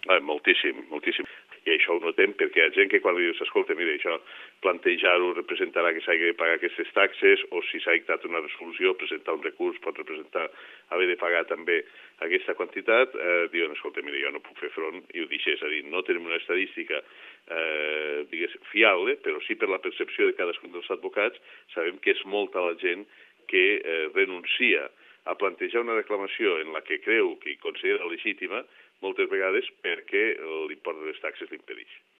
Moltíssim, moltíssim. I això ho notem perquè hi ha gent que quan li dius, escolta, mira, això plantejar-ho representarà que s'hagi de pagar aquestes taxes, o si s'ha dictat una resolució, presentar un recurs pot representar haver de pagar també aquesta quantitat, diuen, escolta, mira, jo no puc fer front, i ho deixes. És a dir, no tenim una estadística digués, fiable, però sí per la percepció de cadascun dels advocats, sabem que és molta la gent que renuncia a plantejar una reclamació en la que creu que hi considera legítima, moltes vegades perquè l'import de les taxes l'impedeix.